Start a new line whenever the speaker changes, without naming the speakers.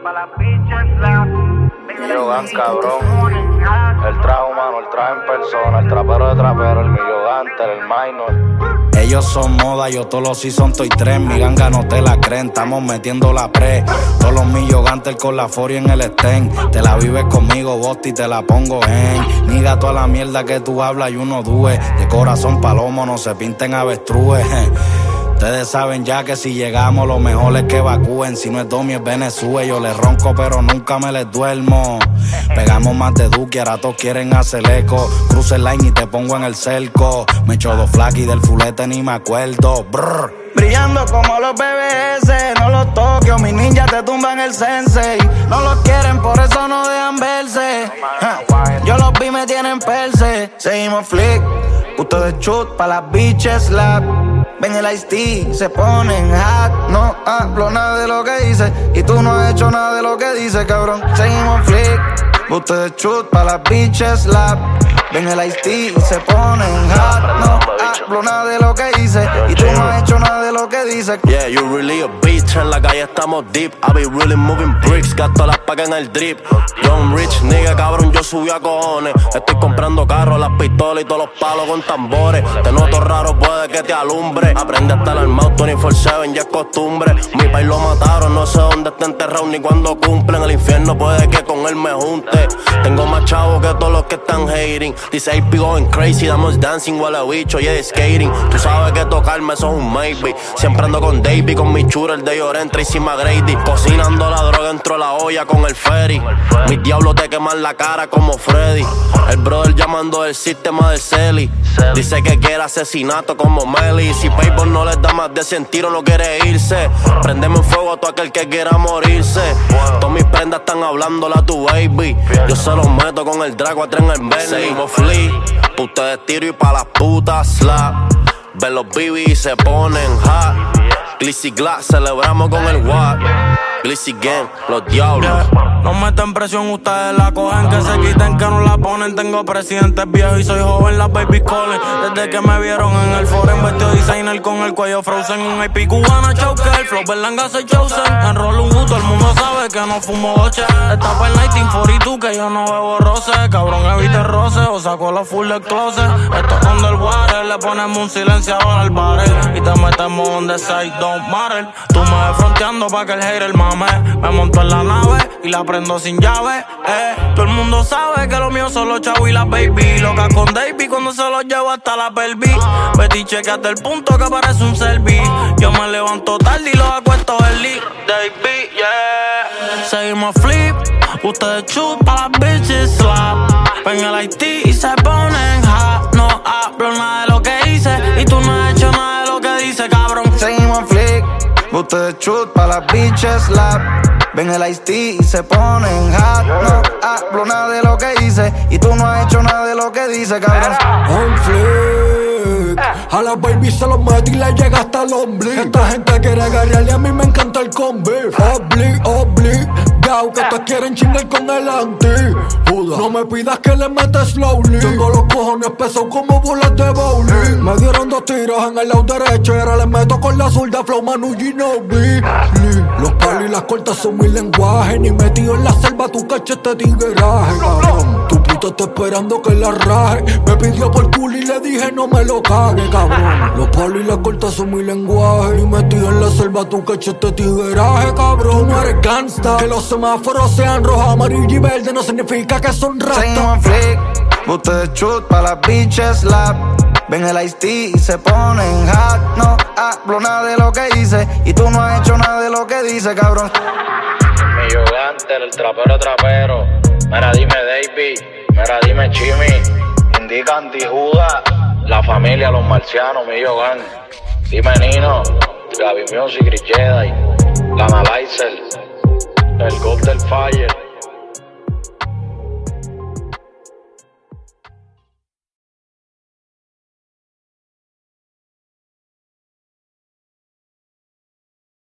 Millogan, cabrón. El traje humano, el traje en persona. El trapero de trapero, el Milloganter, el minor. Ellos son moda, yo todos los season estoy tres. Mi ganga no te la creen, estamos metiendo la pre. Todos los Milloganter con la 40 en el sten. Te la vives conmigo, Bosti, te la pongo en. Niga toda la mierda que tú hablas y uno due. De corazón palomo, no se pinten avestrúes. Ustedes saben ya que si llegamos lo mejor es que evacúen. Si no es Domi es Venezuela. Yo les ronco pero nunca me les duermo. Pegamos más de Duque, ahora todos quieren hacer eco. Cruce el line y te pongo en el cerco. Me echo dos flaky del fulete ni me acuerdo. Brr.
Brillando como los BBS, no los toques, mis ninjas te tumban el sensei. No los quieren, por eso no dejan verse. Yo los vi, me tienen perse. Seguimos flick, ustedes shoot pa' las bitches slap. Ven el Ice-T, se ponen hot. No hablo nada de lo que hice y tú no has hecho nada de lo que dice, cabrón. Seguimos flick, ustedes shoot pa' las bitches slap. Ven el Ice-T, se ponen hot. No hablo nada de lo que hice y tú no has hecho nada de lo que dice.
Yeah, you really a bitch, en la calle estamos deep. I be really moving bricks, gasto las pacas en el drip. Young rich nigga, cabrón, yo subí a cojones. Estoy comprando carros, las pistolas y todos los palos con tambores. Te noto raro, puede que te alumbre. Aprende a estar armado 24/7, ya es costumbre. Mi país lo mataron, no sé dónde está enterrado ni cuándo cumplen. El infierno puede que con él me junte. Tengo más chavos que todos los que están hating. Dice AP going crazy, damos dancing, huele a bicho, yeah, skating. Tú sabes que tocarme eso es un maybe. Siempre ando con Davey, con mi shooter de Llorent, Tracy McGrady. Cocinando la droga dentro de la olla con el ferry. Mis diablos te queman la cara como Freddy. El brother llamando del sistema de Celi. Dice que quiere asesinato como Melly. Si Paypal no les da más de 100 tiros, no quiere irse. Prendeme en fuego a todo aquel que quiera morirse. Todas mis prendas están hablándole a tu baby. Yo se los meto con el Drago atrás en el Bentley. Seguimos flea, pa' ustedes tiro y pa' las putas slap. Ven los BB y se ponen hot. Glizzy Glass, celebramos con el Watt. Glizzy Gang, los diablos.
No meten presión, ustedes la cogen, que se quiten, que no la ponen. Tengo presidentes viejos y soy joven, las baby calling. Desde que me vieron en el foren, vestido designer con el cuello frozen. Un IP cubana choker, flow berlanga soy chosen. Enrollo un gusto, el mundo sabe que no fumo doche. Está para el 1942 que yo no bebo roce. Cabrón, evite roce o saco la full del closet. Esto es underwater, le ponemos un silenciador al barrel. Y te metemos donde side don't matter. Tú me ves fronteando pa' que el hater mame. Me monto en la nave y la prendo sin llave, Todo el mundo sabe que lo mío son los chavos y las baby. Loca con Davey cuando se los llevo hasta la pelvis. Betty cheque hasta el punto que parece un selfie. Yo me levanto tarde y los acuesto early. Davey, yeah. Seguimos flip, ustedes shoot pa' las bitches slap. Ven el IT y se ponen hot. No hablo nada de lo que hice y tú no has hecho nada de lo que dice, cabrón. Seguimos flip, ustedes shoot pa' las bitches slap. Ven el Ice-T y se ponen hot. No hablo nada de lo que hice y tú no has hecho nada de lo que dice, cabrón.
On flick, a la baby se los mete y le llega hasta el ombligo. Esta gente quiere agarrar y a mí me encanta el combi. Obligado que te quieren chingar con el anti. No me pidas que le metas slowly. Tengo los cojones pesados como bolas de bowling. Me dieron 2 tiros en el lado derecho y ahora le meto con la zurda flow Manu Ginobili. Los palos y las cortas son mi lenguaje. Ni metido en la selva tu cachete tigueraje, cabrón. Tu puta está esperando que la raje. Me pidió por culo y le dije no me lo cague, cabrón. Los palos y las cortas son mi lenguaje. Ni metido en la selva tu cachete tigueraje, cabrón. Tú no eres gangsta. Que los semáforos sean rojo, amarillo y verde no significa que son rastas.
Seguimos flick, ustedes shoot pa' las bitches slap. Ven el Ice-T y se ponen hot. No hablo nada de lo que hice y tú no has hecho nada de lo que dice, cabrón.
Milloganter, el trapero. Mira, dime Davey, mira, dime Chimi. Indica Anti-Juda, la familia, los marcianos, Millogan. Dime Nino, Gaby Music, Rich Jedi, la Analyzer, el God del Fire.